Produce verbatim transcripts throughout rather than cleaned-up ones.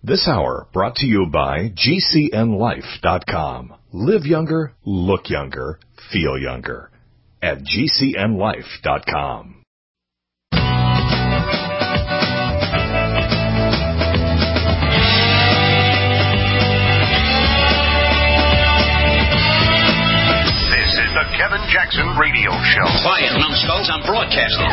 This hour brought to you by G C N life dot com. Live younger, look younger, feel younger. At G C N life dot com. The Kevin Jackson Radio Show. Quiet, numbskulls, I'm broadcasting.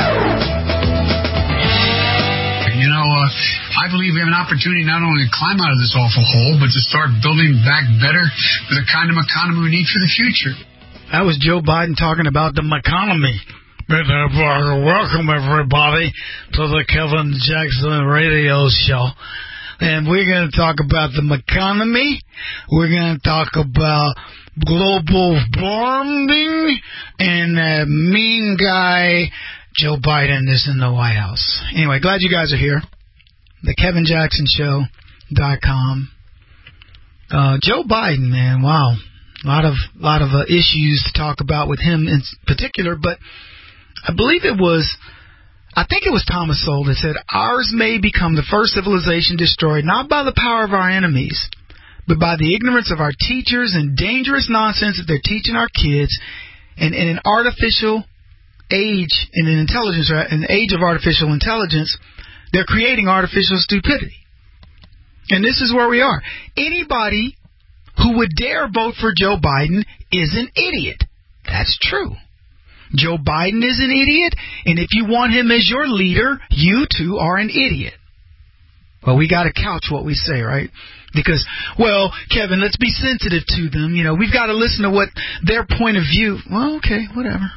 You know, uh, I believe we have an opportunity not only to climb out of this awful hole, but to start building back better for the kind of economy we need for the future. That was Joe Biden talking about the economy. Welcome, everybody, to the Kevin Jackson Radio Show. And we're going to talk about the economy. We're going to talk about global warming, and that mean guy Joe Biden is in the White House. Anyway, glad you guys are here. The Kevin Jackson Show dot com. Uh, Joe Biden, man, wow, a lot of lot of uh, issues to talk about with him in particular. But I believe it was, I think it was Thomas Sowell that said, "Ours may become the first civilization destroyed not by the power of our enemies, but by the ignorance of our teachers and dangerous nonsense that they're teaching our kids, and in an artificial age, in an intelligence, in the age of artificial intelligence, they're creating artificial stupidity." And this is where we are. Anybody who would dare vote for Joe Biden is an idiot. That's true. Joe Biden is an idiot, and if you want him as your leader, you too are an idiot. Well, we got to couch what we say, right? Because, well, Kevin, let's be sensitive to them. You know, we've got to listen to what their point of view. Well, okay, whatever.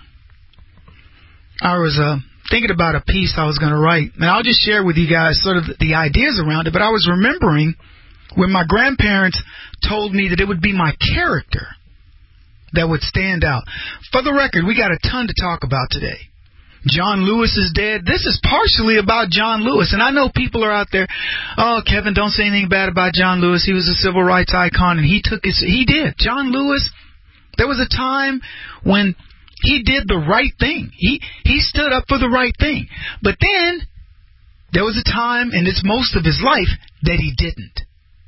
I was uh, thinking about a piece I was going to write, and I'll just share with you guys sort of the ideas around it. But I was remembering when my grandparents told me that it would be my character that would stand out. For the record, we got a ton to talk about today. John Lewis is dead. This is partially about John Lewis. And I know people are out there, oh, Kevin, don't say anything bad about John Lewis. He was a civil rights icon, and he took his... He did. John Lewis, there was a time when he did the right thing. He, he stood up for the right thing. But then there was a time, and it's most of his life, that he didn't.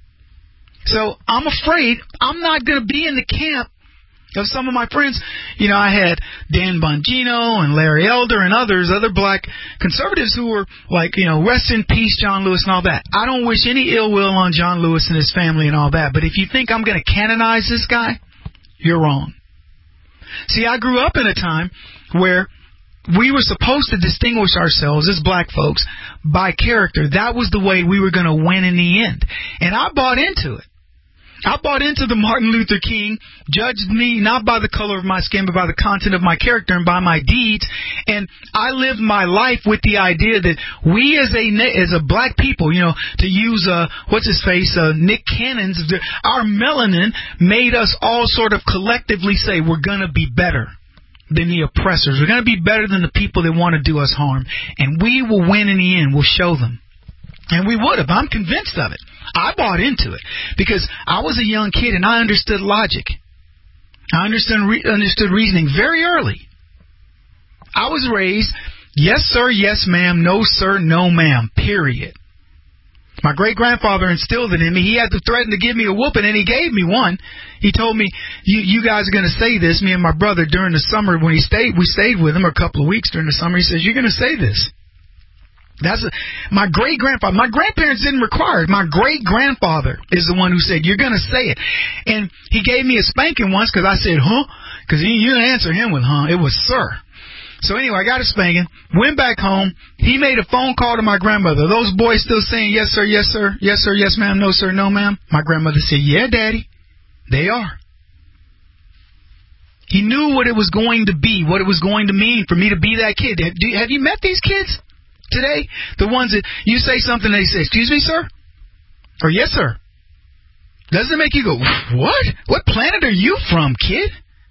So I'm afraid I'm not going to be in the camp of some of my friends. You know, I had Dan Bongino and Larry Elder and others, other black conservatives who were like, you know, rest in peace, John Lewis and all that. I don't wish any ill will on John Lewis and his family and all that. But if you think I'm going to canonize this guy, you're wrong. See, I grew up in a time where we were supposed to distinguish ourselves as black folks by character. That was the way we were going to win in the end. And I bought into it. I bought into the Martin Luther King, judged me not by the color of my skin, but by the content of my character and by my deeds. And I lived my life with the idea that we as a as a black people, you know, to use, uh, what's his face, uh, Nick Cannon's, our melanin made us all sort of collectively say we're going to be better than the oppressors. We're going to be better than the people that want to do us harm. And we will win in the end. We'll show them. And we would have. I'm convinced of it. I bought into it because I was a young kid and I understood logic. I understood, re- understood reasoning very early. I was raised, yes, sir, yes, ma'am, no, sir, no, ma'am, period. My great-grandfather instilled it in me. He had to threaten to give me a whooping, and he gave me one. He told me, you, you guys are going to say this, me and my brother, during the summer when he stayed. We stayed with him a couple of weeks during the summer. He says, you're going to say this. That's a, my great-grandfather. My grandparents didn't require it. My great-grandfather is the one who said, you're going to say it. And he gave me a spanking once because I said, huh? Because you didn't answer him with huh. It was sir. So anyway, I got a spanking, went back home. He made a phone call to my grandmother. Those boys still saying, yes, sir, yes, sir, yes, sir, yes, ma'am, no, sir, no, ma'am. My grandmother said, yeah, Daddy, they are. He knew what it was going to be, what it was going to mean for me to be that kid. Have, have you met these kids today? The ones that you say something, they say, excuse me, sir? Or yes, sir. Doesn't it make you go, what? What planet are you from, kid?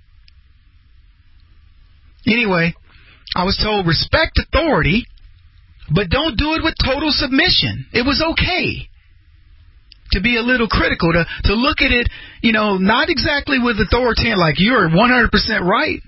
Anyway, I was told respect authority, but don't do it with total submission. It was okay to be a little critical, to, to look at it, you know, not exactly with authority, like you're one hundred percent right.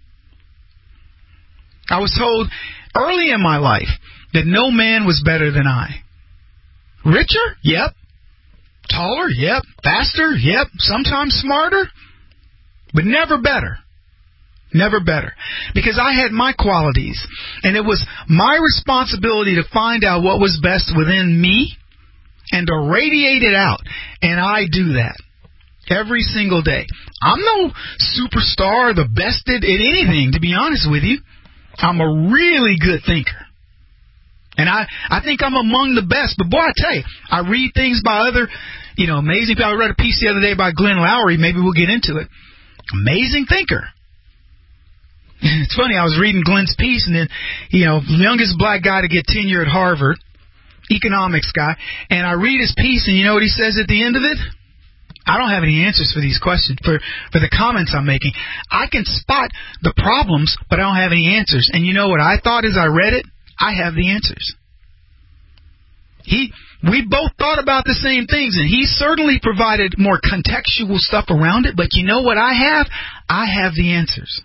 I was told early in my life that no man was better than I. Richer? Yep. Taller? Yep. Faster? Yep. Sometimes smarter? But never better. Never better. Because I had my qualities, and it was my responsibility to find out what was best within me and to radiate it out. And I do that every single day. I'm no superstar or the best at, at anything, to be honest with you. I'm a really good thinker. And I, I think I'm among the best. But boy, I tell you, I read things by other, you know, amazing people. I read a piece the other day by Glenn Lowry. Maybe we'll get into it. Amazing thinker. It's funny, I was reading Glenn's piece, and then, you know, youngest black guy to get tenure at Harvard, economics guy, and I read his piece, and you know what he says at the end of it? I don't have any answers for these questions, for, for the comments I'm making. I can spot the problems, but I don't have any answers. And you know what I thought as I read it? I have the answers. He, we both thought about the same things, and he certainly provided more contextual stuff around it, but you know what I have? I have the answers.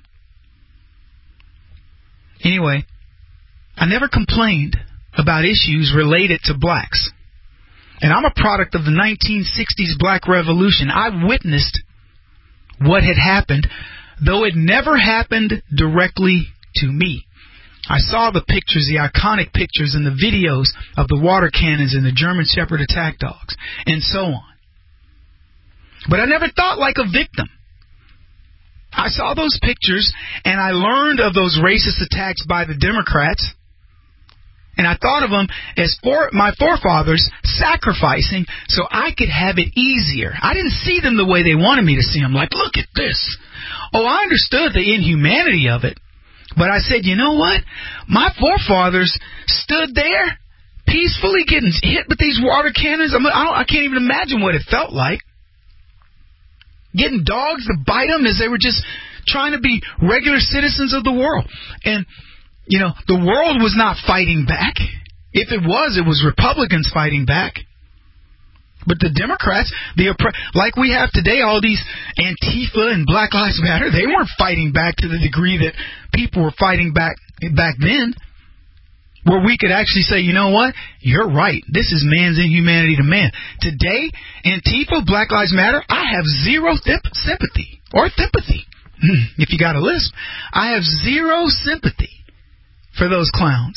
Anyway, I never complained about issues related to blacks. And I'm a product of the nineteen sixties Black Revolution. I witnessed what had happened, though it never happened directly to me. I saw the pictures, the iconic pictures and the videos of the water cannons and the German Shepherd attack dogs, and so on. But I never thought like a victim. I saw those pictures, and I learned of those racist attacks by the Democrats, and I thought of them as for my forefathers sacrificing so I could have it easier. I didn't see them the way they wanted me to see them, like, look at this. Oh, I understood the inhumanity of it, but I said, you know what? My forefathers stood there peacefully getting hit with these water cannons. I, mean, I, don't, I can't even imagine what it felt like. Getting dogs to bite them as they were just trying to be regular citizens of the world. And, you know, the world was not fighting back. If it was, it was Republicans fighting back. But the Democrats, the like we have today, all these Antifa and Black Lives Matter, they weren't fighting back to the degree that people were fighting back back then, where we could actually say, you know what, you're right, this is man's inhumanity to man. Today, Antifa, Black Lives Matter, I have zero thip- sympathy, or sympathy, if you got a lisp. I have zero sympathy for those clowns.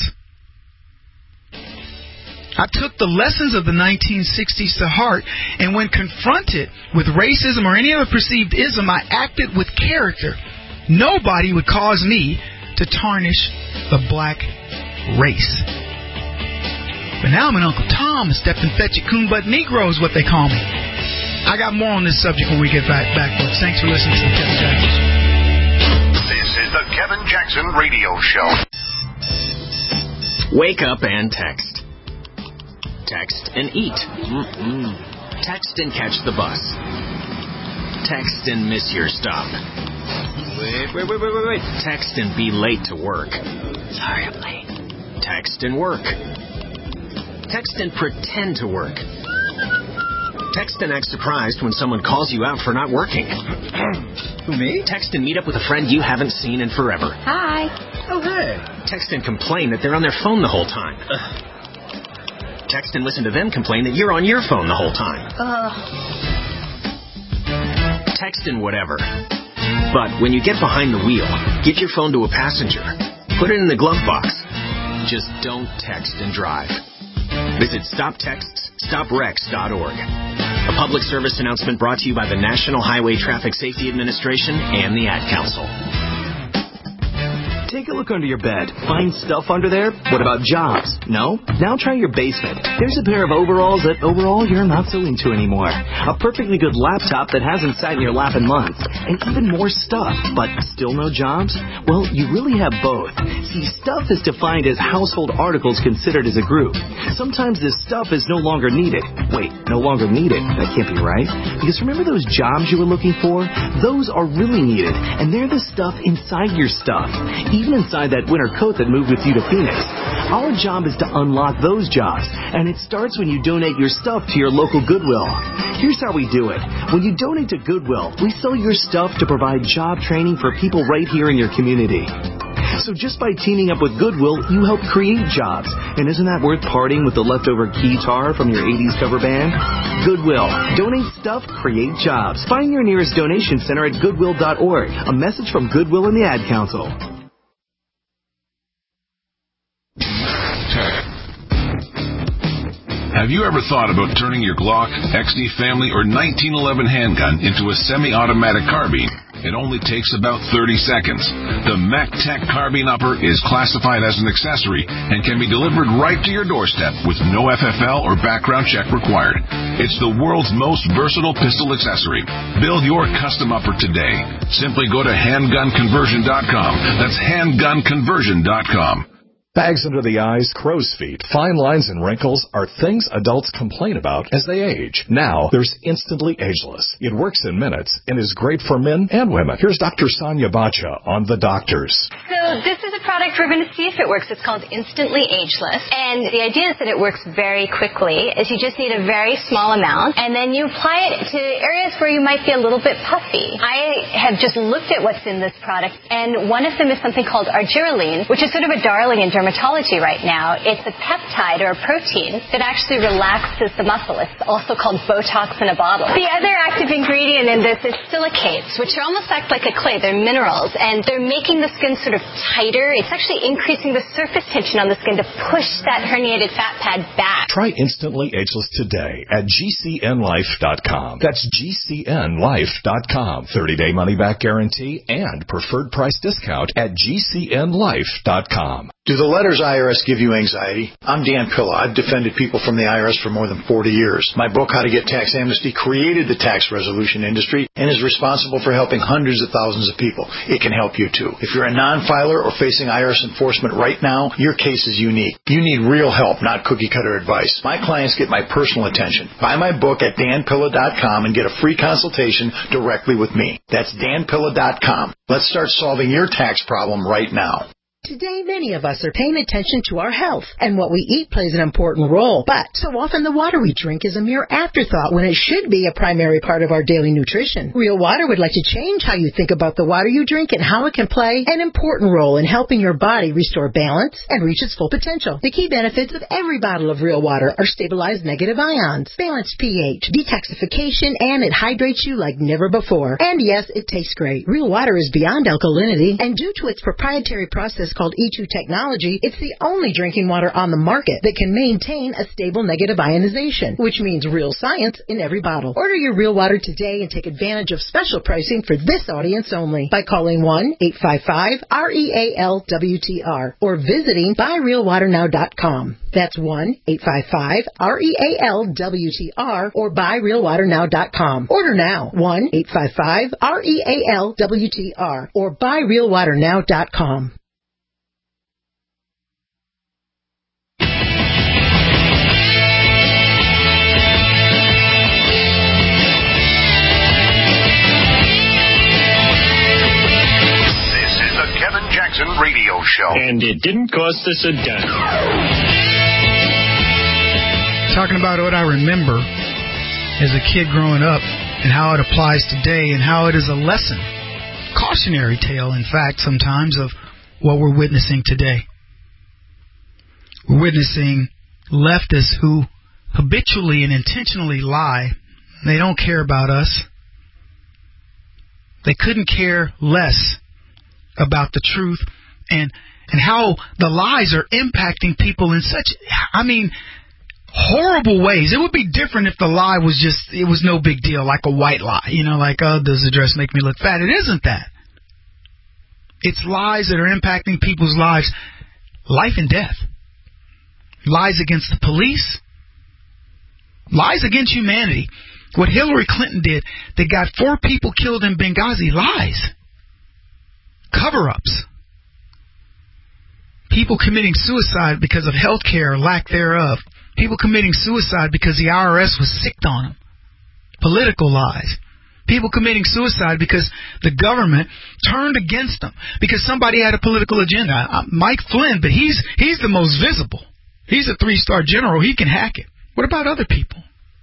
I took the lessons of the nineteen sixties to heart, and when confronted with racism or any other perceived ism, I acted with character. Nobody would cause me to tarnish the black race. But now I'm an Uncle Tom, a stepped and fetch it coon butt Negro is what they call me. I got more on this subject when we get back, back folks. Thanks for listening to the Kevin Jackson Show. This is the Kevin Jackson Radio Show. Wake up and text. Text and eat. Mm-mm. Text and catch the bus. Text and miss your stop. Wait, wait, wait, wait, wait, wait. Text and be late to work. Sorry, I'm late. Text and work. Text and pretend to work. Text and act surprised when someone calls you out for not working. Who, me? Text and meet up with a friend you haven't seen in forever. Hi. Oh, hey. Text and complain that they're on their phone the whole time. Ugh. Text and listen to them complain that you're on your phone the whole time. Uh. Text and whatever. But when you get behind the wheel, give your phone to a passenger. Put it in the glove box. Just don't text and drive. Visit stop texts stop wrecks dot org. A public service announcement brought to you by the National Highway Traffic Safety Administration and the Ad Council. Take a look under your bed. Find stuff under there? What about jobs? No? Now try your basement. There's a pair of overalls that overall you're not so into anymore. A perfectly good laptop that hasn't sat in your lap in months. And even more stuff, but still no jobs? Well, you really have both. See, stuff is defined as household articles considered as a group. Sometimes this stuff is no longer needed. Wait, no longer needed? That can't be right. Because remember those jobs you were looking for? Those are really needed. And they're the stuff inside your stuff. Even inside that winter coat that moved with you to Phoenix. Our job is to unlock those jobs, and it starts when you donate your stuff to your local Goodwill. Here's how we do it. When you donate to Goodwill, we sell your stuff to provide job training for people right here in your community. So just by teaming up with Goodwill, you help create jobs. And isn't that worth parting with the leftover guitar from your eighties cover band? Goodwill. Donate stuff, create jobs. Find your nearest donation center at goodwill dot org. A message from Goodwill and the Ad Council. Have you ever thought about turning your Glock, X D Family, or nineteen eleven handgun into a semi-automatic carbine? It only takes about thirty seconds. The MacTech Carbine Upper is classified as an accessory and can be delivered right to your doorstep with no F F L or background check required. It's the world's most versatile pistol accessory. Build your custom upper today. Simply go to handgun conversion dot com. That's handgun conversion dot com. Bags under the eyes, crow's feet, fine lines, and wrinkles are things adults complain about as they age. Now, there's Instantly Ageless. It works in minutes and is great for men and women. Here's Doctor Sonia Bacha on The Doctors. So this is a product we're going to see if it works. It's called Instantly Ageless. And the idea is that it works very quickly. Is you just need a very small amount, and then you apply it to areas where you might be a little bit puffy. I have just looked at what's in this product, and one of them is something called argireline, which is sort of a darling in dermatology right now. It's a peptide or a protein that actually relaxes the muscle. It's also called Botox in a bottle. The other active ingredient in this is silicates, which almost act like a clay. They're minerals, and they're making the skin sort of tighter. It's actually increasing the surface tension on the skin to push that herniated fat pad back. Try Instantly Ageless today at G C N life dot com. That's G C N life dot com. thirty-day money-back guarantee and preferred price discount at G C N life dot com. Do the letters I R S give you anxiety? I'm Dan Pilla. I've defended people from the I R S for more than forty years. My book, How to Get Tax Amnesty, created the tax resolution industry and is responsible for helping hundreds of thousands of people. It can help you too. If you're a non-filer or facing I R S enforcement right now, your case is unique. You need real help, not cookie-cutter advice. My clients get my personal attention. Buy my book at dan pilla dot com and get a free consultation directly with me. That's dan pilla dot com. Let's start solving your tax problem right now. Today, many of us are paying attention to our health, and what we eat plays an important role. But so often the water we drink is a mere afterthought when it should be a primary part of our daily nutrition. Real Water would like to change how you think about the water you drink and how it can play an important role in helping your body restore balance and reach its full potential. The key benefits of every bottle of Real Water are stabilized negative ions, balanced pH, detoxification, and it hydrates you like never before. And yes, it tastes great. Real Water is beyond alkalinity, and due to its proprietary process called E two technology, it's the only drinking water on the market that can maintain a stable negative ionization, which means real science in every bottle. Order your Real Water today and take advantage of special pricing for this audience only by calling one eight five five R E A L W T R or visiting buy real water now dot com. That's one eight five five R E A L W T R or buy real water now dot com. Order now, one eight five five R E A L W T R or buy real water now dot com. Kevin Jackson Radio Show. And it didn't cost us a dime. Talking about what I remember as a kid growing up and how it applies today and how it is a lesson, cautionary tale, in fact, sometimes, of what we're witnessing today. We're witnessing leftists who habitually and intentionally lie. They don't care about us. They couldn't care less about the truth and and how the lies are impacting people in such, I mean, horrible ways. It would be different if the lie was just, it was no big deal, like a white lie. You know, like, oh, does the dress make me look fat? It isn't that. It's lies that are impacting people's lives, life and death. Lies against the police. Lies against humanity. What Hillary Clinton did that got four people killed in Benghazi, lies. Cover-ups. People committing suicide because of health care or lack thereof. People committing suicide because the I R S was sicked on them. Political lies. People committing suicide because the government turned against them because somebody had a political agenda. Uh, Mike Flynn, but he's he's the most visible. He's a three-star general. He can hack it. What about other people?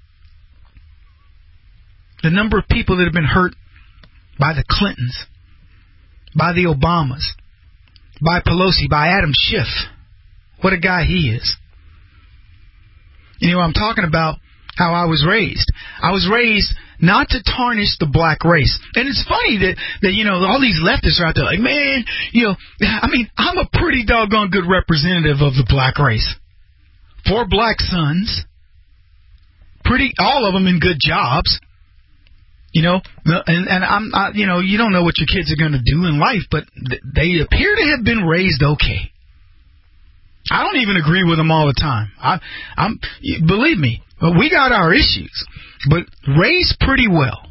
The number of people that have been hurt by the Clintons, by the Obamas, by Pelosi, by Adam Schiff. What a guy he is. You know, I'm talking about how I was raised. I was raised not to tarnish the black race. And it's funny that, that, you know, all these leftists are out there like, man, you know, I mean, I'm a pretty doggone good representative of the black race. Four black sons, pretty, all of them in good jobs. You know, and, and I'm, I, you know, you don't know what your kids are going to do in life, but th- they appear to have been raised okay. I don't even agree with them all the time. I, I'm, believe me, we got our issues, but raised pretty well.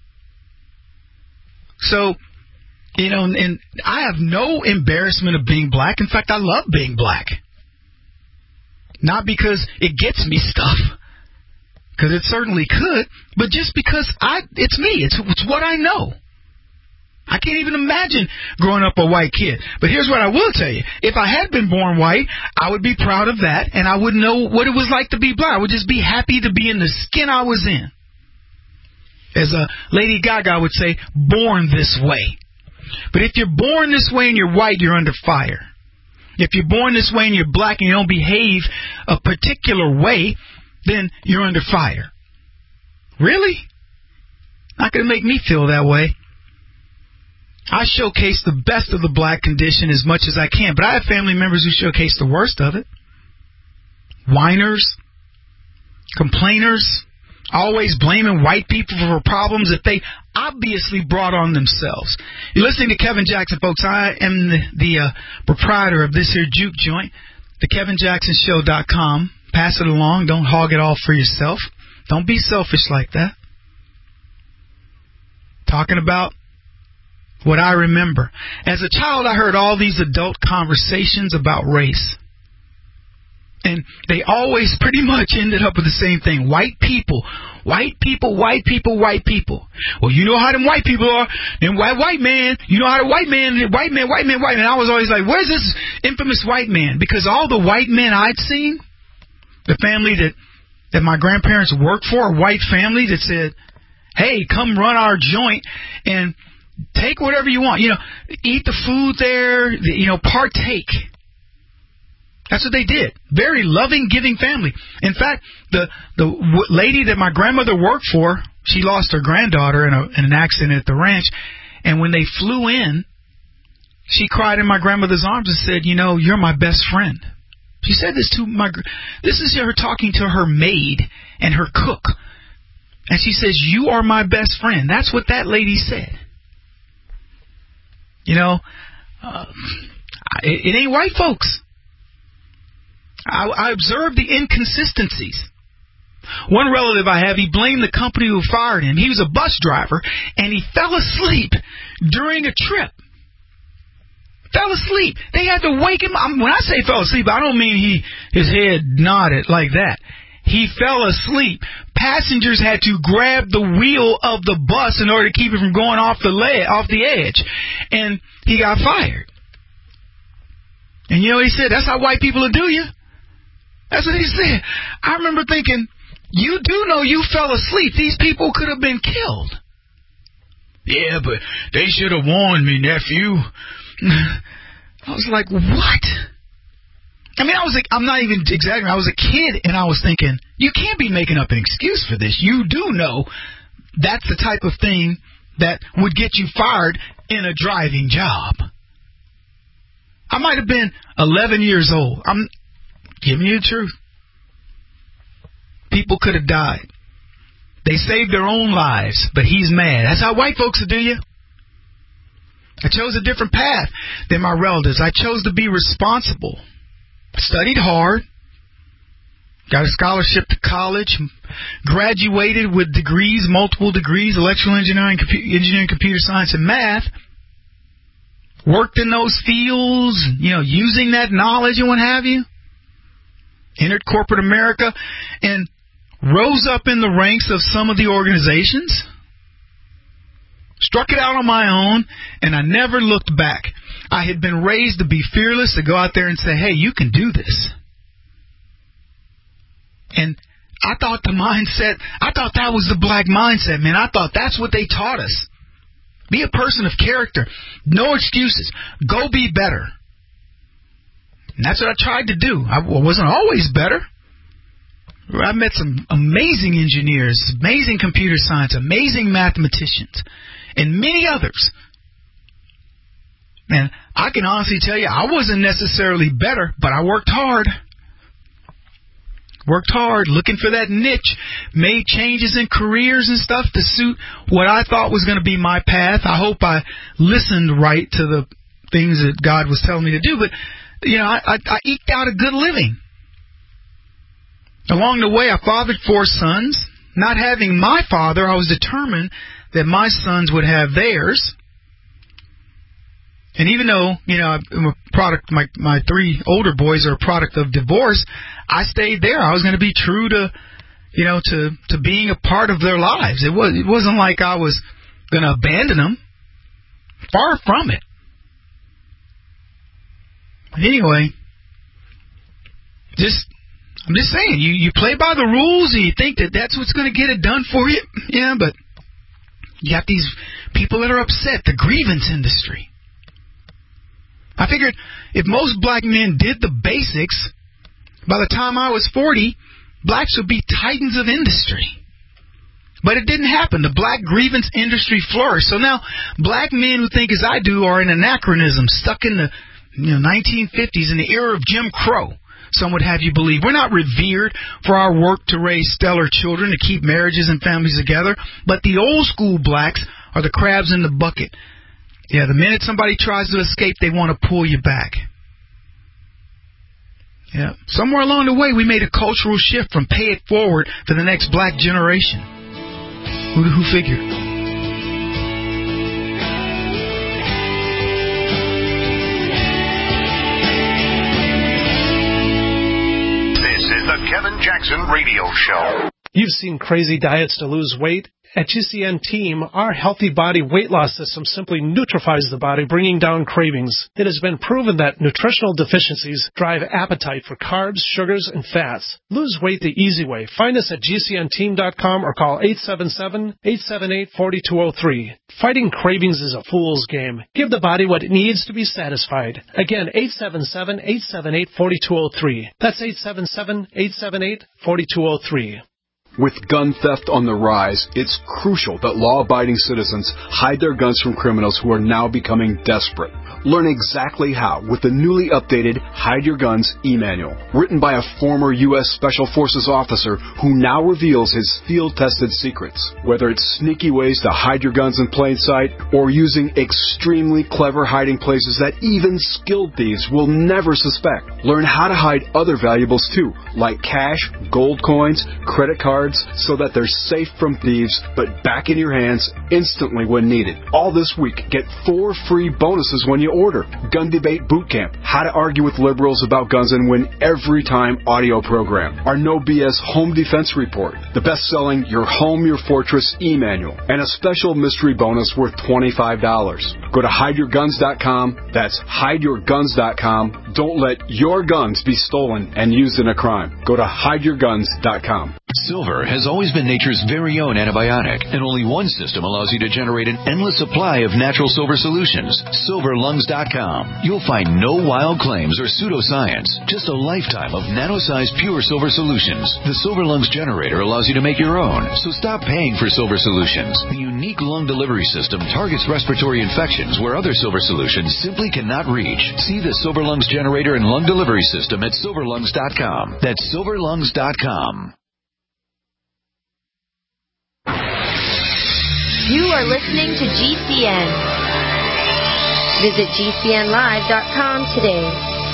So, you know, and I have no embarrassment of being black. In fact, I love being black. Not because it gets me stuff. Because it certainly could, but just because I, it's me. It's, it's what I know. I can't even imagine growing up a white kid. But here's what I will tell you. If I had been born white, I would be proud of that, and I would know what it was like to be black. I would just be happy to be in the skin I was in. As a Lady Gaga would say, born this way. But if you're born this way and you're white, you're under fire. If you're born this way and you're black and you don't behave a particular way, then you're under fire. Really? Not going to make me feel that way. I showcase the best of the black condition as much as I can, but I have family members who showcase the worst of it. Whiners, complainers, always blaming white people for problems that they obviously brought on themselves. You're listening to Kevin Jackson, folks. I am the, the uh, proprietor of this here juke joint, the kevin jackson show dot com. Pass it along. Don't hog it all for yourself. Don't be selfish like that. Talking about what I remember. As a child, I heard all these adult conversations about race. And they always pretty much ended up with the same thing. White people. White people, white people, white people. Well, you know how them white people are. Then white, white man. You know how the white man, white man, white man, white man. I was always like, where's this infamous white man? Because all the white men I'd seen, the family that, that my grandparents worked for, a white family that said, hey, come run our joint and take whatever you want. You know, eat the food there, you know, partake. That's what they did. Very loving, giving family. In fact, the the w- lady that my grandmother worked for, she lost her granddaughter in, a, in an accident at the ranch. And when they flew in, she cried in my grandmother's arms and said, you know, you're my best friend. She said this to my, this is her talking to her maid and her cook. And she says, you are my best friend. That's what that lady said. You know, uh, it, it ain't white folks. I, I observed the inconsistencies. One relative I have, he blamed the company who fired him. He was a bus driver, and he fell asleep during a trip. Fell asleep. They had to wake him up. When I say fell asleep, I don't mean he his head nodded like that. He fell asleep. Passengers had to grab the wheel of the bus in order to keep it from going off the le- off the edge. And he got fired. And you know what he said? That's how white people will do you. That's what he said. I remember thinking, you do know you fell asleep. These people could have been killed. Yeah, but they should have warned me, nephew. I was like, what? I mean, I was like, I'm not even exaggerating. I was a kid, and I was thinking, you can't be making up an excuse for this. You do know that's the type of thing that would get you fired in a driving job. I might have been eleven years old. I'm giving you the truth. People could have died. They saved their own lives, but he's mad. That's how white folks will do you. I chose a different path than my relatives. I chose to be responsible. Studied hard. Got a scholarship to college. Graduated with degrees, multiple degrees, electrical engineering, compu- engineering, computer science, and math. Worked in those fields, you know, using that knowledge and what have you. Entered corporate America and rose up in the ranks of some of the organizations. Struck it out on my own, and I never looked back. I had been raised to be fearless, to go out there and say, hey, you can do this. And I thought the mindset, I thought that was the black mindset, man. I thought that's what they taught us. Be a person of character. No excuses. Go be better. And that's what I tried to do. I wasn't always better. I met some amazing engineers, amazing computer science, amazing mathematicians, and many others. And I can honestly tell you, I wasn't necessarily better, but I worked hard. Worked hard, looking for that niche, made changes in careers and stuff to suit what I thought was going to be my path. I hope I listened right to the things that God was telling me to do, but, you know, I, I, I eked out a good living. Along the way, I fathered four sons. Not having my father, I was determined that my sons would have theirs. And even though, you know, I'm a product, my my three older boys are a product of divorce, I stayed there. I was going to be true to, you know, to, to being a part of their lives. It was it wasn't like I was going to abandon them. Far from it. Anyway, just I'm just saying, you, you play by the rules and you think that that's what's going to get it done for you. Yeah, but you got these people that are upset, the grievance industry. I figured if most black men did the basics, by the time I was forty, blacks would be titans of industry. But it didn't happen. The black grievance industry flourished. So now black men who think as I do are an anachronism, stuck in the you know, nineteen fifties, in the era of Jim Crow. Some would have you believe. We're not revered for our work to raise stellar children, to keep marriages and families together. But the old school blacks are the crabs in the bucket. Yeah, the minute somebody tries to escape, they want to pull you back. Yeah, somewhere along the way, we made a cultural shift from pay it forward to the next black generation. Who, who figured? This is the Kevin Jackson Radio Show. You've seen crazy diets to lose weight. At G C N Team, our Healthy Body Weight Loss System simply neutralizes the body, bringing down cravings. It has been proven that nutritional deficiencies drive appetite for carbs, sugars, and fats. Lose weight the easy way. Find us at G C N team dot com or call eight seven seven, eight seven eight, four two zero three. Fighting cravings is a fool's game. Give the body what it needs to be satisfied. Again, eight seven seven, eight seven eight, four two zero three. That's eight seven seven, eight seven eight, four two zero three. With gun theft on the rise, it's crucial that law-abiding citizens hide their guns from criminals who are now becoming desperate. Learn exactly how with the newly updated Hide Your Guns e-manual, written by a former U S Special Forces officer who now reveals his field-tested secrets. Whether it's sneaky ways to hide your guns in plain sight or using extremely clever hiding places that even skilled thieves will never suspect. Learn how to hide other valuables too, like cash, gold coins, credit cards, so that they're safe from thieves but back in your hands instantly when needed. All this week, get four free bonuses when you order. Gun Debate Bootcamp, How to Argue with Liberals About Guns and Win Every Time audio program. Our No B S Home Defense Report, the best-selling Your Home, Your Fortress e-manual, and a special mystery bonus worth twenty-five dollars. Go to hide your guns dot com. That's hide your guns dot com. Don't let your guns be stolen and used in a crime. Go to hide your guns dot com. Silver has always been nature's very own antibiotic, and only one system allows you to generate an endless supply of natural silver solutions. silver lungs dot com. You'll find no wild claims or pseudoscience, just a lifetime of nano-sized pure silver solutions. The Silver Lungs generator allows you to make your own, so stop paying for silver solutions. The unique lung delivery system targets respiratory infections where other silver solutions simply cannot reach. See the Silver Lungs generator and lung delivery system at silver lungs dot com. That's silver lungs dot com. You are listening to G C N. Visit G C N live dot com today.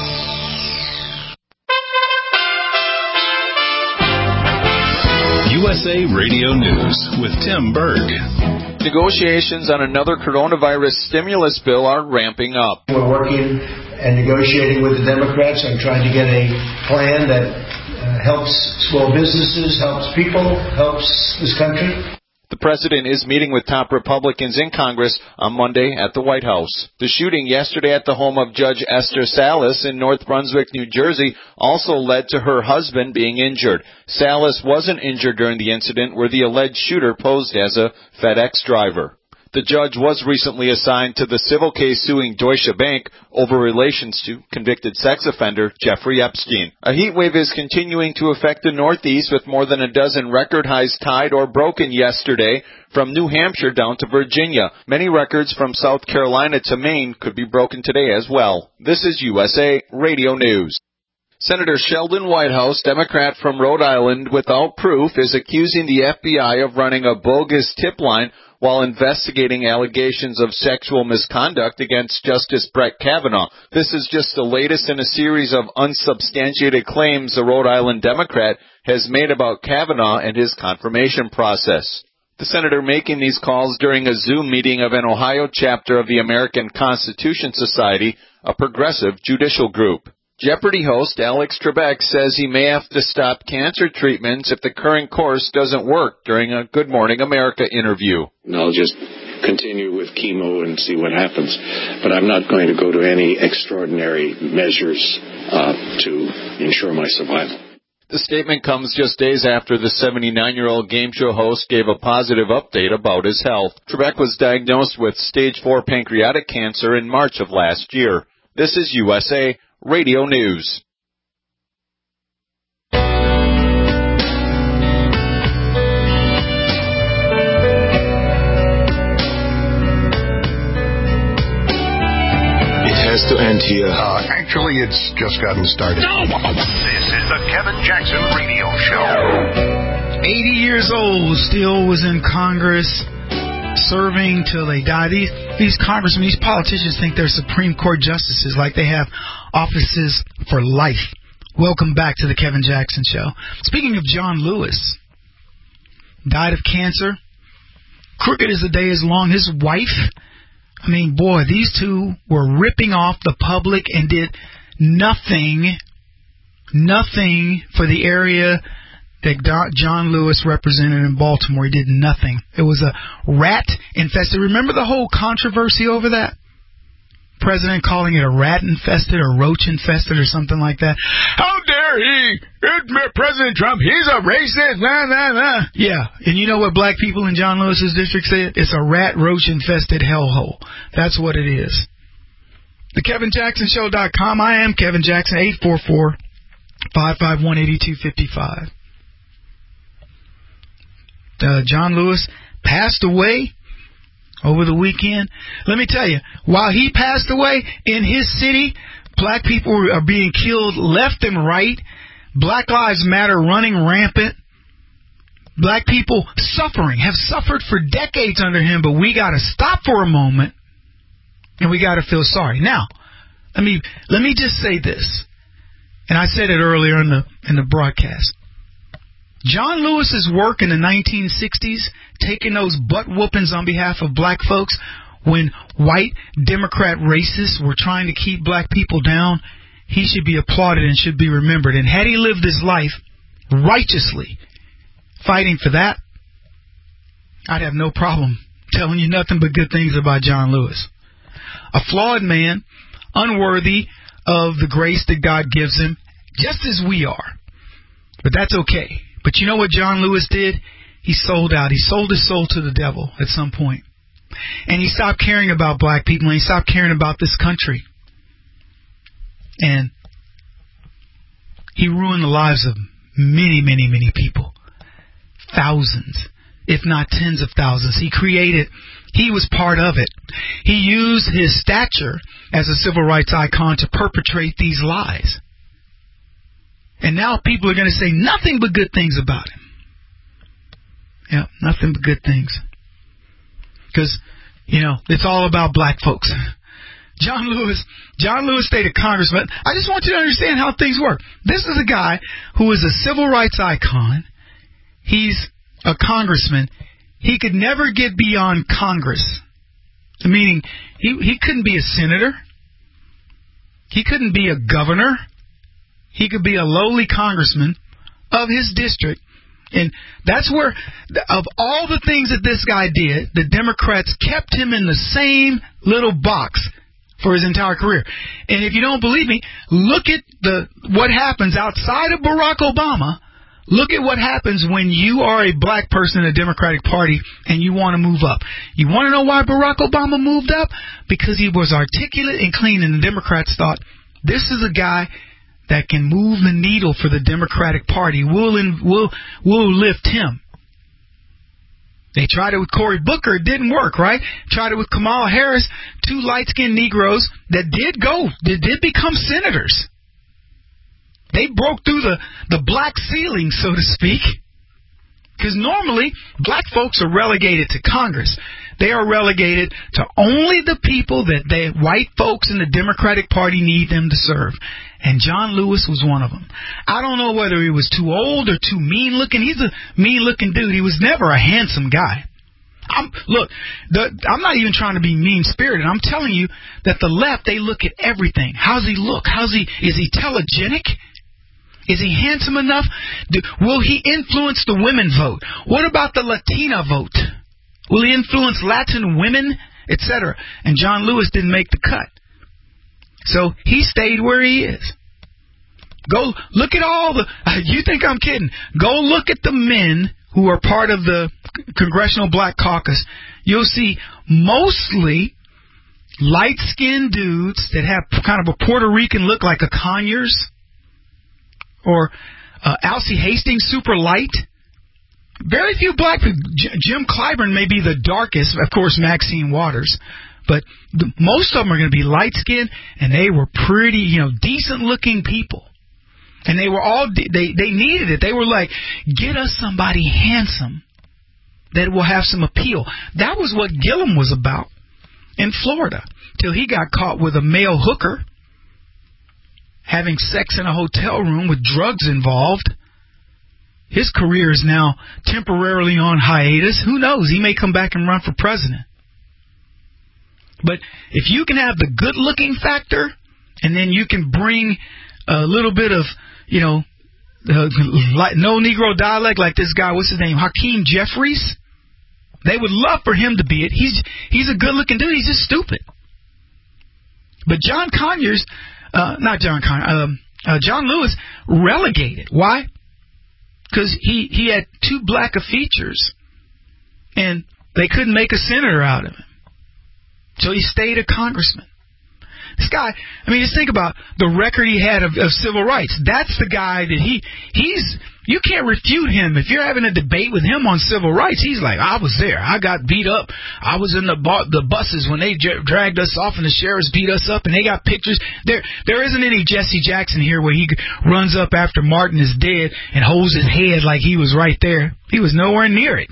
U S A Radio News with Tim Berg. Negotiations on another coronavirus stimulus bill are ramping up. We're working and negotiating with the Democrats on trying to get a plan that uh, helps small businesses, helps people, helps this country. The president is meeting with top Republicans in Congress on Monday at the White House. The shooting yesterday at the home of Judge Esther Salas in North Brunswick, New Jersey, also led to her husband being injured. Salas wasn't injured during the incident where the alleged shooter posed as a FedEx driver. The judge was recently assigned to the civil case suing Deutsche Bank over relations to convicted sex offender Jeffrey Epstein. A heat wave is continuing to affect the Northeast, with more than a dozen record highs tied or broken yesterday, from New Hampshire down to Virginia. Many records from South Carolina to Maine could be broken today as well. This is U S A Radio News. Senator Sheldon Whitehouse, Democrat from Rhode Island, without proof, is accusing the F B I of running a bogus tip line while investigating allegations of sexual misconduct against Justice Brett Kavanaugh. This is just the latest in a series of unsubstantiated claims the Rhode Island Democrat has made about Kavanaugh and his confirmation process. The senator making these calls during a Zoom meeting of an Ohio chapter of the American Constitution Society, a progressive judicial group. Jeopardy host Alex Trebek says he may have to stop cancer treatments if the current course doesn't work during a Good Morning America interview. I'll just continue with chemo and see what happens. But I'm not going to go to any extraordinary measures uh, to ensure my survival. The statement comes just days after the seventy-nine-year-old game show host gave a positive update about his health. Trebek was diagnosed with stage four pancreatic cancer in March of last year. This is U S A Radio News. It has to end here. Uh, actually, it's just gotten started. No! This is the Kevin Jackson Radio Show. eighty years old, still was in Congress, serving till they die. These, these congressmen, these politicians think they're Supreme Court justices, like they have offices for life. Welcome back to the Kevin Jackson Show. Speaking of John Lewis, died of cancer. Crooked as the day is long. His wife, I mean, boy, these two were ripping off the public and did nothing, nothing for the area that John Lewis represented in Baltimore. He did nothing. It was a rat infested. Remember the whole controversy over that? President calling it a rat infested or roach infested or something like that. How dare he? President Trump, he's a racist. Nah, nah, nah. Yeah, and you know what black people in John Lewis's district said? It's a rat roach infested hellhole. That's what it is. The Kevin Jackson Show dot com. I am Kevin Jackson. eight four four, five five one, eight two five five. Uh, John Lewis passed away over the weekend. Let me tell you, while he passed away, in his city, black people are being killed left and right. Black Lives Matter running rampant. Black people suffering, have suffered for decades under him, but we got to stop for a moment and we got to feel sorry. Now, let me let me just say this, and I said it earlier in the in the broadcast. John Lewis's work in the nineteen sixties, taking those butt whoopings on behalf of black folks when white Democrat racists were trying to keep black people down, he should be applauded and should be remembered. And had he lived his life righteously, fighting for that, I'd have no problem telling you nothing but good things about John Lewis. A flawed man, unworthy of the grace that God gives him, just as we are. But that's okay. But you know what John Lewis did? He sold out. He sold his soul to the devil at some point. And he stopped caring about black people, and he stopped caring about this country. And he ruined the lives of many, many, many people. Thousands, if not tens of thousands. He created, he was part of it. He used his stature as a civil rights icon to perpetrate these lies. And now people are going to say nothing but good things about him. Yeah, nothing but good things. Because, you know, it's all about black folks. John Lewis, John Lewis stayed a congressman. I just want you to understand how things work. This is a guy who is a civil rights icon. He's a congressman. He could never get beyond Congress. Meaning, he, he couldn't be a senator. He couldn't be a governor. He could be a lowly congressman of his district. And that's where, of all the things that this guy did, the Democrats kept him in the same little box for his entire career. And if you don't believe me, look at the what happens outside of Barack Obama. Look at what happens when you are a black person in the Democratic Party and you want to move up. You want to know why Barack Obama moved up? Because he was articulate and clean, and the Democrats thought, this is a guy that can move the needle for the Democratic Party. We'll, in, we'll, we'll lift him. They tried it with Cory Booker. It didn't work, right? Tried it with Kamala Harris, two light-skinned Negroes that did go, that did become senators. They broke through the, the black ceiling, so to speak. Because normally, black folks are relegated to Congress. They are relegated to only the people that they, white folks in the Democratic Party need them to serve. And John Lewis was one of them. I don't know whether he was too old or too mean-looking. He's a mean-looking dude. He was never a handsome guy. I'm, look, the, I'm not even trying to be mean-spirited. I'm telling you that the left, they look at everything. How's he look? How's he? Is he telegenic? Is he handsome enough? Do, will he influence the women vote? What about the Latina vote? Will he influence Latin women, et cetera? And John Lewis didn't make the cut. So he stayed where he is. Go look at all the... You think I'm kidding? Go look at the men who are part of the Congressional Black Caucus. You'll see mostly light-skinned dudes that have kind of a Puerto Rican look, like a Conyers or uh, Alcee Hastings, super light. Very few black people. J- Jim Clyburn may be the darkest, of course, Maxine Waters. But the, most of them are going to be light-skinned, and they were pretty, you know, decent-looking people. And they were all, they, they needed it. They were like, get us somebody handsome that will have some appeal. That was what Gillum was about in Florida, till he got caught with a male hooker having sex in a hotel room with drugs involved. His career is now temporarily on hiatus. Who knows? He may come back and run for president. But if you can have the good-looking factor, and then you can bring a little bit of, you know, uh, no Negro dialect, like this guy, what's his name, Hakeem Jeffries, they would love for him to be it. He's he's a good-looking dude. He's just stupid. But John Conyers, uh, not John Conyers, um, uh, John Lewis relegated. Why? Because he, he had too black of features, and they couldn't make a senator out of him. So he stayed a congressman. This guy, I mean, just think about the record he had of, of civil rights. That's the guy that he, he's, you can't refute him. If you're having a debate with him on civil rights, he's like, I was there. I got beat up. I was in the bu- the buses when they j- dragged us off and the sheriffs beat us up, and they got pictures. There, there isn't any Jesse Jackson here where he runs up after Martin is dead and holds his head like he was right there. He was nowhere near it.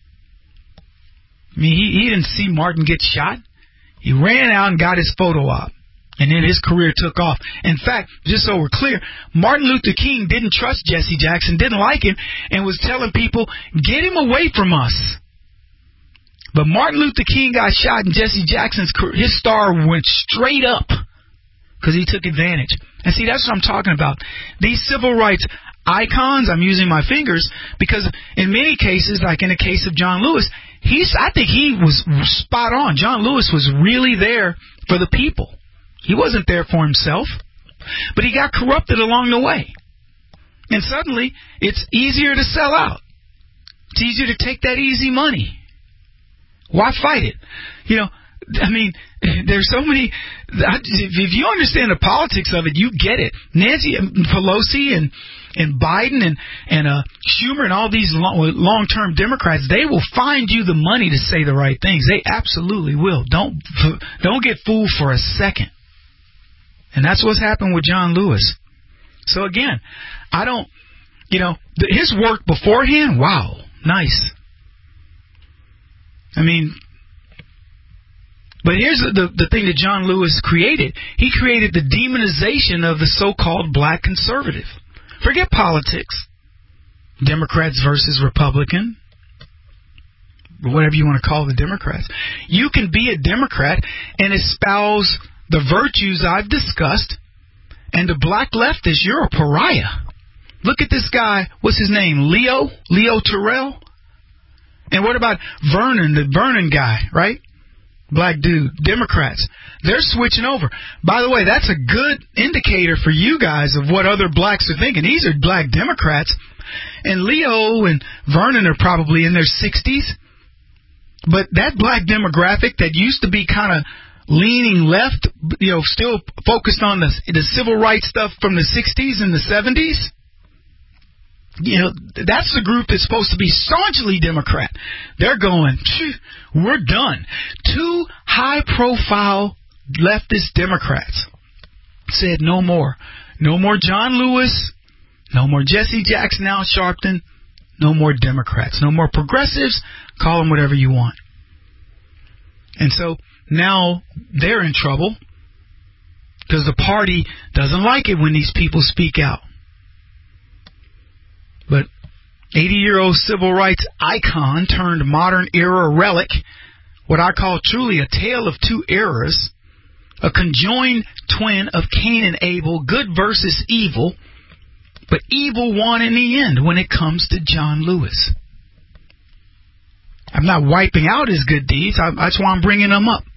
I mean, he, he didn't see Martin get shot. He ran out and got his photo op. And then his career took off. In fact, just so we're clear, Martin Luther King didn't trust Jesse Jackson, didn't like him, and was telling people, get him away from us. But Martin Luther King got shot, and Jesse Jackson's his star went straight up because he took advantage. And see, that's what I'm talking about. These civil rights icons, I'm using my fingers, because in many cases, like in the case of John Lewis, he's I think he was spot on. John Lewis was really there for the people. He wasn't there for himself, but he got corrupted along the way. And suddenly, it's easier to sell out. It's easier to take that easy money. Why fight it? You know, I mean, there's so many. If you understand the politics of it, you get it. Nancy Pelosi and and Biden and and uh, Schumer and all these long, long-term Democrats, they will find you the money to say the right things. They absolutely will. Don't don't get fooled for a second. And that's what's happened with John Lewis. So again, I don't, you know, his work beforehand, wow, nice. I mean, but here's the, the thing that John Lewis created. He created the demonization of the so-called black conservative. Forget politics. Democrats versus Republican. Whatever you want to call the Democrats. You can be a Democrat and espouse the virtues I've discussed, and the black leftist, you're a pariah. Look at this guy, what's his name, Leo? Leo Terrell? And what about Vernon, the Vernon guy, right? Black dude, Democrats. They're switching over. By the way, that's a good indicator for you guys of what other blacks are thinking. These are black Democrats. and Leo and Vernon are probably in their sixties. But that black demographic that used to be kind of leaning left, you know, still focused on the, the civil rights stuff from the sixties and the seventies, you know, that's the group that's supposed to be staunchly Democrat. They're going, we're done. Two high-profile leftist Democrats said no more. No more John Lewis. No more Jesse Jackson, Al Sharpton. No more Democrats. No more progressives. Call them whatever you want. And so now they're in trouble because the party doesn't like it when these people speak out. But eighty-year-old civil rights icon turned modern era relic, what I call truly a tale of two eras, a conjoined twin of Cain and Abel, good versus evil, but evil won in the end when it comes to John Lewis. I'm not wiping out his good deeds. I, that's why I'm bringing them up.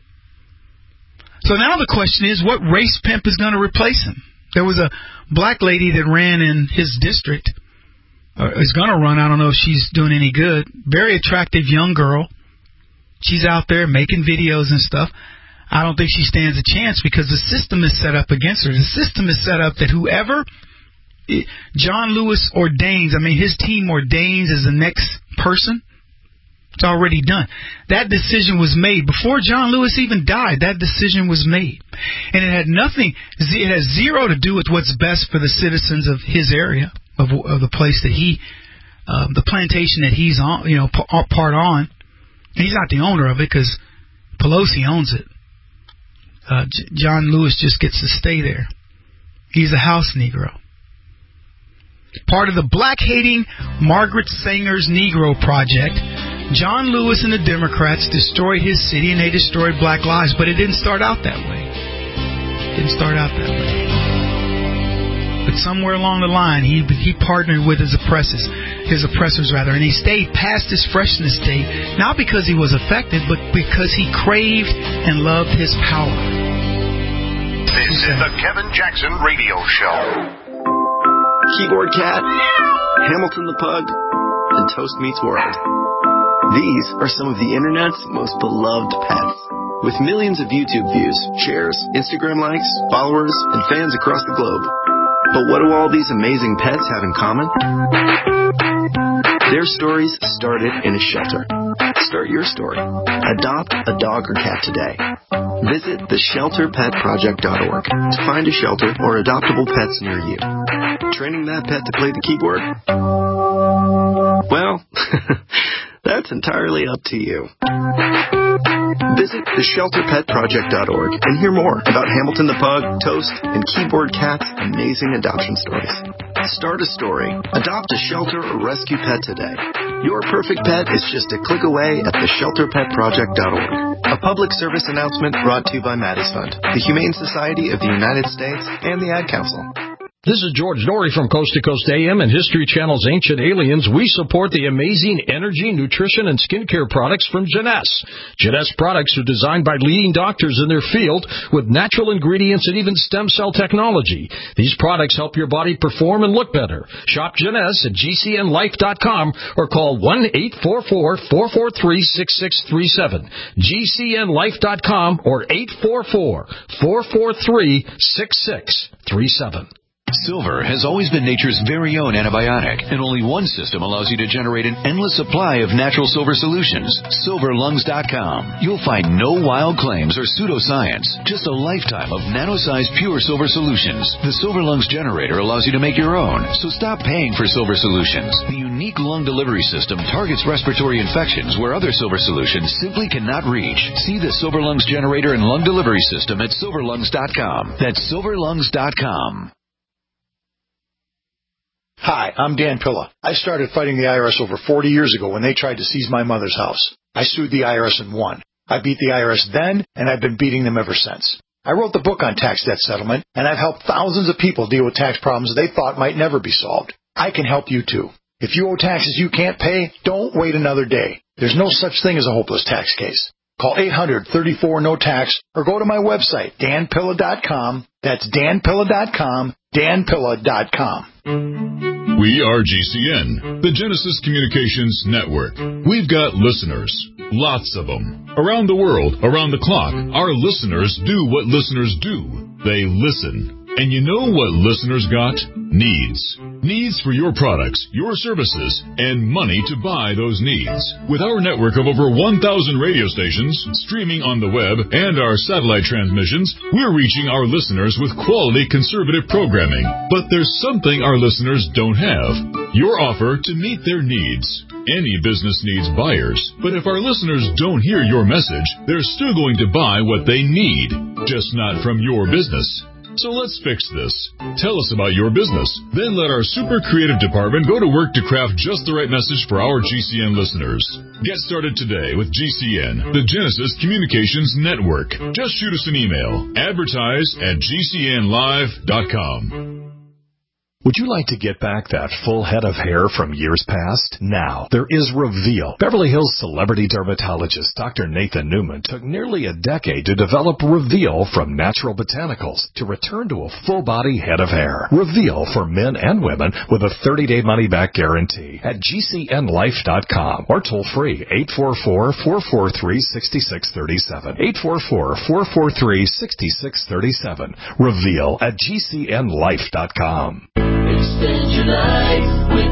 So now the question is, what race pimp is going to replace him? There was a black lady that ran in his district, or is going to run. I don't know if she's doing any good. Very attractive young girl. She's out there making videos and stuff. I don't think she stands a chance because the system is set up against her. The system is set up that whoever John Lewis ordains, I mean, his team ordains as the next person, it's already done. That decision was made before John Lewis even died. That decision was made, and it had nothing. It has zero to do with what's best for the citizens of his area, of, of the place that he, uh, the plantation that he's on, you know, part on. He's not the owner of it because Pelosi owns it. Uh, J- John Lewis just gets to stay there. He's a house Negro. Part of the black-hating Margaret Sanger's Negro Project, John Lewis and the Democrats destroyed his city and they destroyed black lives, but it didn't start out that way. It didn't start out that way. But somewhere along the line, he he partnered with his oppressors, his oppressors rather, and he stayed past his freshness date, not because he was affected, but because he craved and loved his power. This is the Kevin Jackson Radio Show. Keyboard Cat, Hamilton the Pug, and Toast Meets World. These are some of the internet's most beloved pets. With millions of YouTube views, shares, Instagram likes, followers, and fans across the globe. But what do all these amazing pets have in common? Their stories started in a shelter. Start your story. Adopt a dog or cat today. Visit the shelter pet project dot org to find a shelter or adoptable pets near you. Training that pet to play the keyboard? Well, that's entirely up to you. Visit the shelter pet project dot org and hear more about Hamilton the Pug, Toast, and Keyboard Cat's amazing adoption stories. Start a story, adopt a shelter or rescue pet today. Your perfect pet is just a click away at the shelter pet project dot org. A public service announcement brought to you by Maddie's Fund, the Humane Society of the United States, and the Ad Council. This is George Norrie from Coast to Coast A M and History Channel's Ancient Aliens. We support the amazing energy, nutrition, and skincare products from Jeunesse. Jeunesse products are designed by leading doctors in their field with natural ingredients and even stem cell technology. These products help your body perform and look better. Shop Jeunesse at G C N life dot com or call one eight four four, four four three, six six three seven. G C N life dot com or eight four four, four four three, six six three seven. Silver has always been nature's very own antibiotic, and only one system allows you to generate an endless supply of natural silver solutions. silver lungs dot com. You'll find no wild claims or pseudoscience, just a lifetime of nano-sized pure silver solutions. The Silver Lungs generator allows you to make your own, so stop paying for silver solutions. The unique lung delivery system targets respiratory infections where other silver solutions simply cannot reach. See the Silver Lungs generator and lung delivery system at silver lungs dot com. That's silver lungs dot com. Hi, I'm Dan Pilla. I started fighting the I R S over forty years ago when they tried to seize my mother's house. I sued the I R S and won. I beat the I R S then, and I've been beating them ever since. I wrote the book on tax debt settlement, and I've helped thousands of people deal with tax problems they thought might never be solved. I can help you too. If you owe taxes you can't pay, don't wait another day. There's no such thing as a hopeless tax case. Call eight hundred, thirty-four, no tax or go to my website, dan pilla dot com. That's dan pilla dot com, dan pilla dot com. We are G C N, the Genesis Communications Network. We've got listeners, lots of them. Around the world, around the clock, our listeners do what listeners do. They listen. And you know what listeners got? Needs. Needs for your products, your services, and money to buy those needs. With our network of over one thousand radio stations, streaming on the web, and our satellite transmissions, we're reaching our listeners with quality conservative programming. But there's something our listeners don't have. Your offer to meet their needs. Any business needs buyers, but if our listeners don't hear your message, they're still going to buy what they need, just not from your business. So let's fix this. Tell us about your business. Then let our super creative department go to work to craft just the right message for our G C N listeners. Get started today with G C N, the Genesis Communications Network. Just shoot us an email. Advertise at G C N live dot com. Would you like to get back that full head of hair from years past? Now, there is Reveal. Beverly Hills celebrity dermatologist Doctor Nathan Newman took nearly a decade to develop Reveal from natural botanicals to return to a full-body head of hair. Reveal for men and women with a thirty-day money-back guarantee at G C N life dot com or toll-free eight four four, four four three, six six three seven. eight four four, four four three, six six three seven. Reveal at G C N life dot com. Extend your life with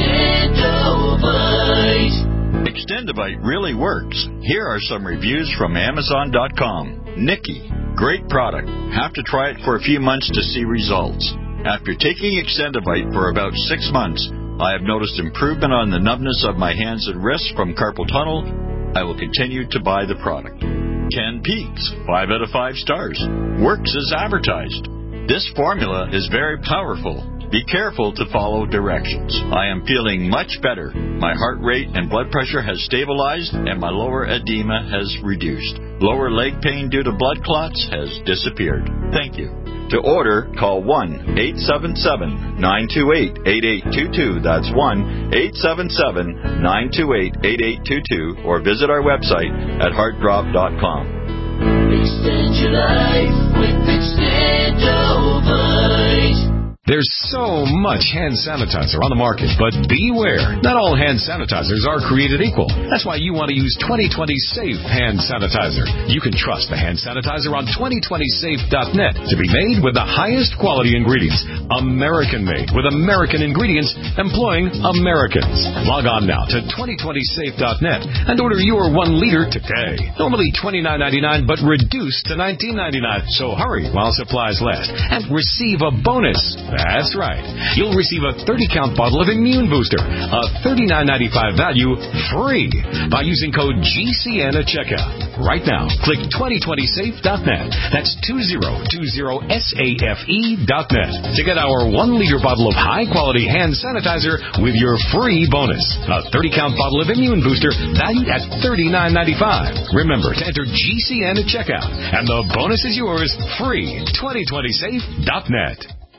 Extendovite. Extendovite really works. Here are some reviews from Amazon dot com. Nikki, great product. Have to try it for a few months to see results. After taking Extendovite for about six months, I have noticed improvement on the numbness of my hands and wrists from carpal tunnel. I will continue to buy the product. Ken Peaks, five out of five stars. Works as advertised. This formula is very powerful. Be careful to follow directions. I am feeling much better. My heart rate and blood pressure has stabilized, and my lower edema has reduced. Lower leg pain due to blood clots has disappeared. Thank you. To order, call one eight seven seven, nine two eight, eight eight two two. That's one eight seven seven, nine two eight, eight eight two two, or visit our website at heart drop dot com. Extend your life with Extendovite. There's so much hand sanitizer on the market, but beware. Not all hand sanitizers are created equal. That's why you want to use twenty twenty Safe Hand Sanitizer. You can trust the hand sanitizer on twenty twenty safe dot net to be made with the highest quality ingredients. American-made with American ingredients employing Americans. Log on now to twenty twenty safe dot net and order your one liter today. Normally twenty-nine ninety-nine, but reduced to nineteen ninety-nine. So hurry while supplies last and receive a bonus. That's right. You'll receive a thirty-count bottle of Immune Booster, a thirty-nine ninety-five value, free by using code G C N at checkout. Right now, click twenty twenty safe dot net. That's two zero two zero safe dot net to get our one-liter bottle of high-quality hand sanitizer with your free bonus. A thirty-count bottle of Immune Booster valued at thirty-nine ninety-five. Remember to enter G C N at checkout, and the bonus is yours free. twenty twenty safe dot net.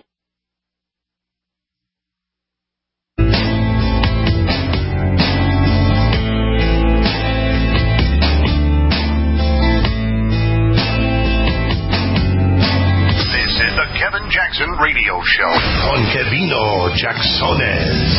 Kevin Jackson Radio Show. Con Kevino Jacksones.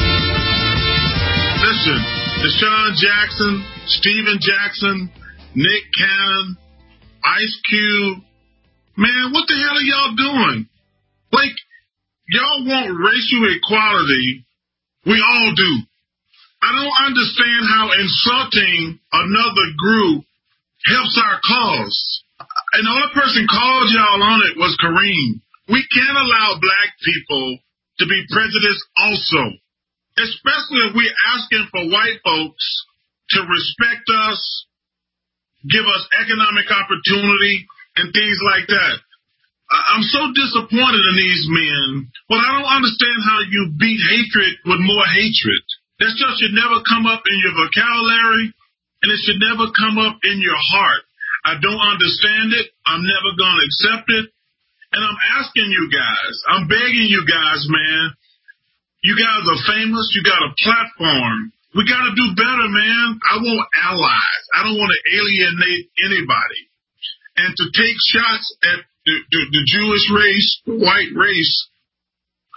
Listen, Deshaun Jackson, Steven Jackson, Nick Cannon, Ice Cube. Man, what the hell are y'all doing? Like, y'all want racial equality. We all do. I don't understand how insulting another group helps our cause. And the only person called y'all on it was Kareem. We can't allow black people to be prejudiced also, especially if we're asking for white folks to respect us, give us economic opportunity, and things like that. I'm so disappointed in these men, but I don't understand how you beat hatred with more hatred. That stuff should never come up in your vocabulary, and it should never come up in your heart. I don't understand it. I'm never going to accept it. And I'm asking you guys, I'm begging you guys, man. You guys are famous. You got a platform. We got to do better, man. I want allies. I don't want to alienate anybody. And to take shots at the, the, the Jewish race, the white race,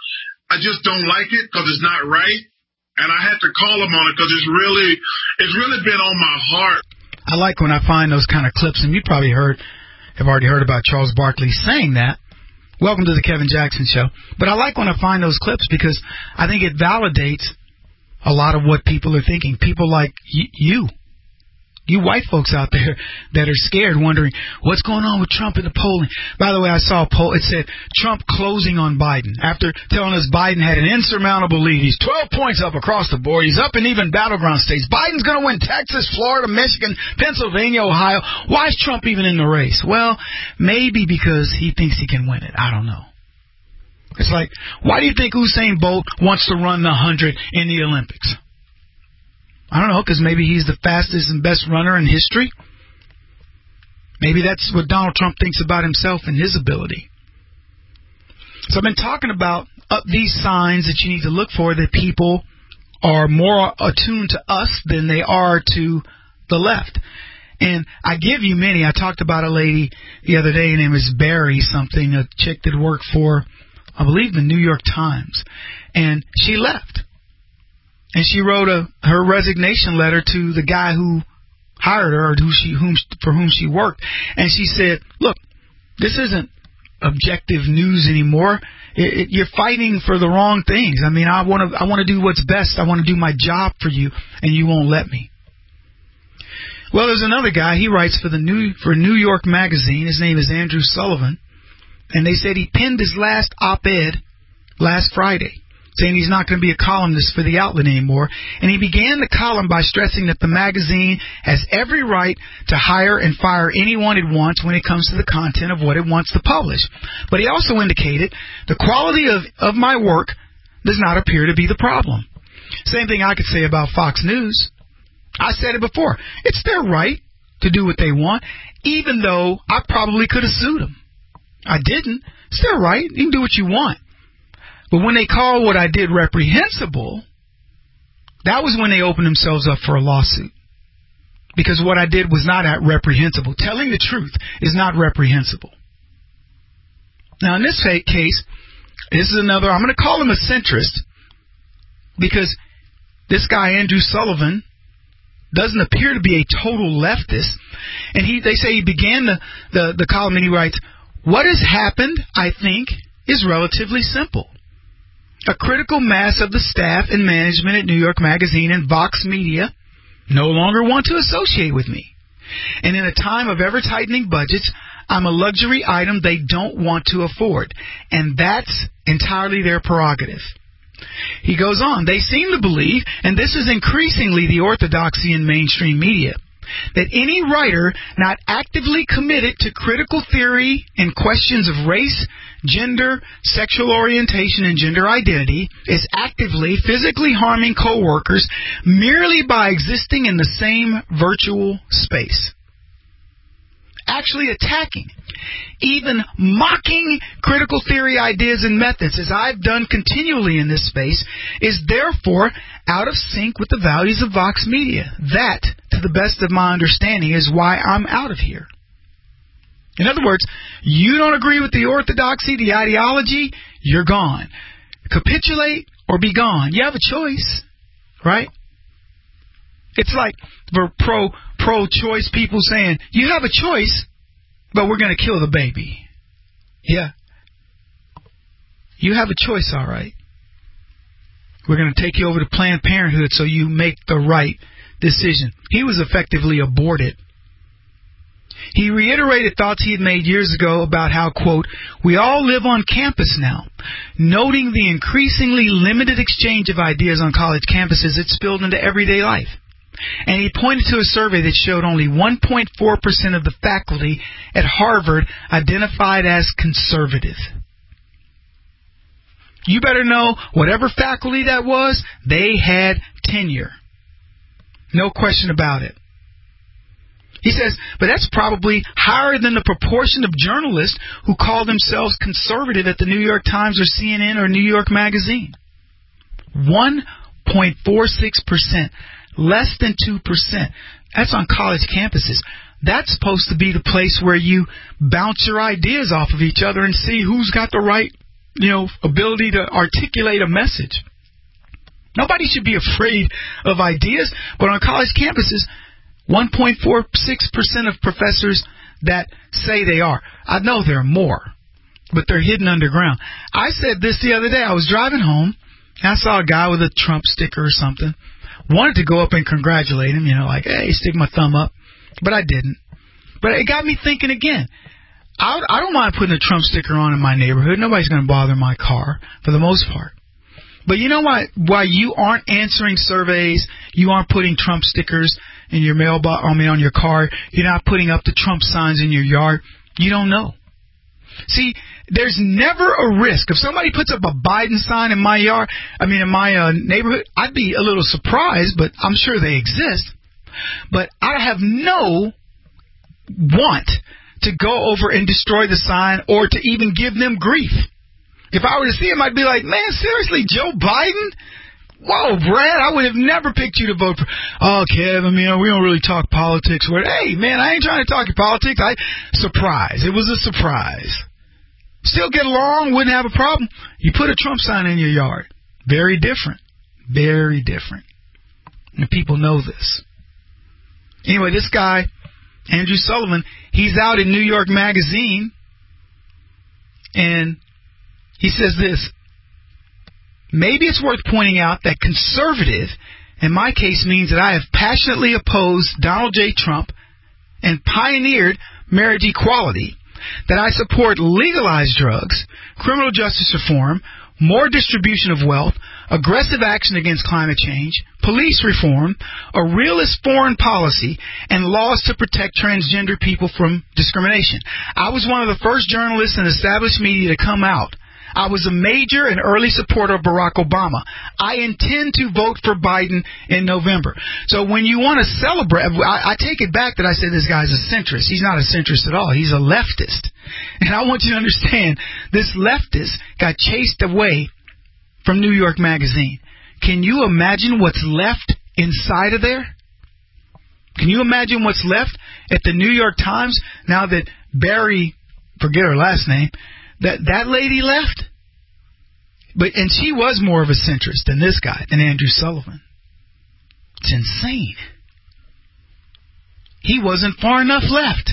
I just don't like it because it's not right. And I had to call him on it because it's really, it's really been on my heart. I like when I find those kind of clips, and you probably heard, have already heard about Charles Barkley saying that. Welcome to the Kevin Jackson Show. But I like when I find those clips because I think it validates a lot of what people are thinking. People like y- you. You white folks out there that are scared, wondering what's going on with Trump in the polling. By the way, I saw a poll. It said Trump closing on Biden. After telling us Biden had an insurmountable lead. He's twelve points up across the board. He's up in even battleground states. Biden's going to win Texas, Florida, Michigan, Pennsylvania, Ohio. Why is Trump even in the race? Well, maybe because he thinks he can win it. I don't know. It's like, why do you think Usain Bolt wants to run the one hundred in the Olympics? I don't know, because maybe he's the fastest and best runner in history. Maybe that's what Donald Trump thinks about himself and his ability. So I've been talking about up these signs that you need to look for, that people are more attuned to us than they are to the left. And I give you many. I talked about a lady the other day, her name is Barry something, a chick that worked for, I believe, the New York Times. And she left. And she wrote a her resignation letter to the guy who hired her, or who she whom for whom she worked. And she said, "Look, this isn't objective news anymore. It, it, you're fighting for the wrong things. I mean, I want to I want to do what's best. I want to do my job for you, and you won't let me." Well, there's another guy. He writes for the New for New York Magazine. His name is Andrew Sullivan, and they said he penned his last op-ed last Friday, saying he's not going to be a columnist for the outlet anymore. And he began the column by stressing that the magazine has every right to hire and fire anyone it wants when it comes to the content of what it wants to publish. But he also indicated the quality of, of my work does not appear to be the problem. Same thing I could say about Fox News. I said it before. It's their right to do what they want, even though I probably could have sued them. I didn't. It's their right. You can do what you want. But when they call what I did reprehensible, that was when they opened themselves up for a lawsuit. Because what I did was not reprehensible. Telling the truth is not reprehensible. Now, in this case, this is another, I'm going to call him a centrist, because this guy, Andrew Sullivan, doesn't appear to be a total leftist. And he, they say he began the, the, the column and he writes, "What has happened, I think, is relatively simple. A critical mass of the staff and management at New York Magazine and Vox Media no longer want to associate with me. And in a time of ever-tightening budgets, I'm a luxury item they don't want to afford. And that's entirely their prerogative." He goes on, "They seem to believe, and this is increasingly the orthodoxy in mainstream media, that any writer not actively committed to critical theory and questions of race, gender, sexual orientation, and gender identity is actively physically harming coworkers merely by existing in the same virtual space. Actually attacking, even mocking critical theory ideas and methods, as I've done continually in this space, is therefore out of sync with the values of Vox Media. That, to the best of my understanding, is why I'm out of here." In other words, you don't agree with the orthodoxy, the ideology, you're gone. Capitulate or be gone. You have a choice, right? It's like for pro, pro-choice people saying, you have a choice, but we're going to kill the baby. Yeah. You have a choice, all right. We're going to take you over to Planned Parenthood so you make the right decision. He was effectively aborted. He reiterated thoughts he had made years ago about how, quote, "we all live on campus now," noting the increasingly limited exchange of ideas on college campuses that spilled into everyday life. And he pointed to a survey that showed only one point four percent of the faculty at Harvard identified as conservative. You better know, whatever faculty that was, they had tenure. No question about it. He says, but that's probably higher than the proportion of journalists who call themselves conservative at the New York Times or C N N or New York Magazine. one point four six percent. Less than two percent. That's on college campuses. That's supposed to be the place where you bounce your ideas off of each other and see who's got the right you know, ability to articulate a message. Nobody should be afraid of ideas, but on college campuses, one point four six percent of professors that say they are. I know there are more, but they're hidden underground. I said this the other day. I was driving home, and I saw a guy with a Trump sticker or something. Wanted to go up and congratulate him, you know, like, hey, stick my thumb up, but I didn't. But it got me thinking again. I, I don't mind putting a Trump sticker on in my neighborhood. Nobody's going to bother my car for the most part. But you know why why you aren't answering surveys, you aren't putting Trump stickers in your mailbox, I mean on your car, you're not putting up the Trump signs in your yard? You don't know. See, there's never a risk. If somebody puts up a Biden sign in my yard, I mean in my uh, neighborhood, I'd be a little surprised, but I'm sure they exist. But I have no want to go over and destroy the sign or to even give them grief. If I were to see him, I'd be like, man, seriously, Joe Biden? Whoa, Brad, I would have never picked you to vote for. Oh, Kev, I mean, we don't really talk politics. Hey, man, I ain't trying to talk politics. I Surprise. It was a surprise. Still get along, wouldn't have a problem. You put a Trump sign in your yard. Very different. Very different. And people know this. Anyway, this guy, Andrew Sullivan, he's out in New York Magazine, and he says this: maybe it's worth pointing out that conservative, in my case, means that I have passionately opposed Donald J. Trump and pioneered marriage equality, that I support legalized drugs, criminal justice reform, more distribution of wealth, aggressive action against climate change, police reform, a realist foreign policy, and laws to protect transgender people from discrimination. I was one of the first journalists in established media to come out. I was a major and early supporter of Barack Obama. I intend to vote for Biden in November. So when you want to celebrate, I, I take it back that I said this guy's a centrist. He's not a centrist at all. He's a leftist. And I want you to understand, this leftist got chased away from New York Magazine. Can you imagine what's left inside of there? Can you imagine what's left at the New York Times now that Barry, forget her last name, That that lady left? But and she was more of a centrist than this guy, than Andrew Sullivan. It's insane. He wasn't far enough left.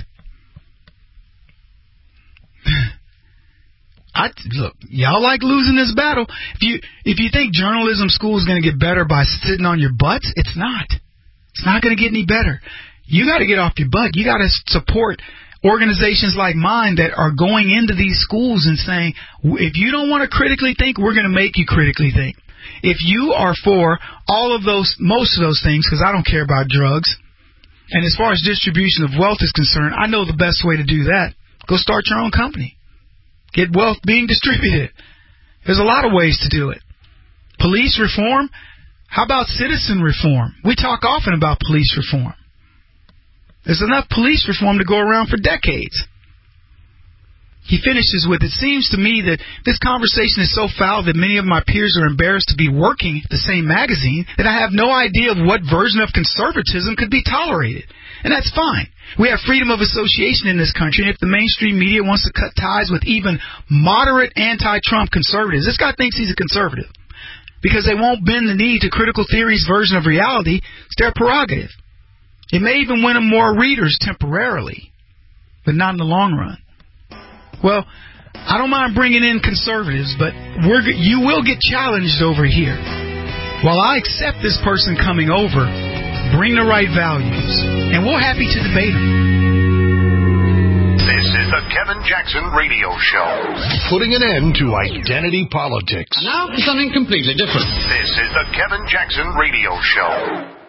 I look, y'all like losing this battle. If you if you think journalism school is going to get better by sitting on your butts, it's not. It's not going to get any better. You got to get off your butt. You got to support organizations like mine that are going into these schools and saying, if you don't want to critically think, we're going to make you critically think. If you are for all of those, most of those things, because I don't care about drugs, and as far as distribution of wealth is concerned, I know the best way to do that. Go start your own company. Get wealth being distributed. There's a lot of ways to do it. Police reform? How about citizen reform? We talk often about police reform. There's enough police reform to go around for decades. He finishes with, it seems to me that this conversation is so foul that many of my peers are embarrassed to be working at the same magazine that I have no idea of what version of conservatism could be tolerated. And that's fine. We have freedom of association in this country, and if the mainstream media wants to cut ties with even moderate anti-Trump conservatives, this guy thinks he's a conservative, because they won't bend the knee to critical theory's version of reality. It's their prerogative. It may even win them more readers temporarily, but not in the long run. Well, I don't mind bringing in conservatives, but we're, you will get challenged over here. While I accept this person coming over, bring the right values, and we're happy to debate them. This is the Kevin Jackson Radio Show. Putting an end to identity politics. Now for something completely different. This is the Kevin Jackson Radio Show.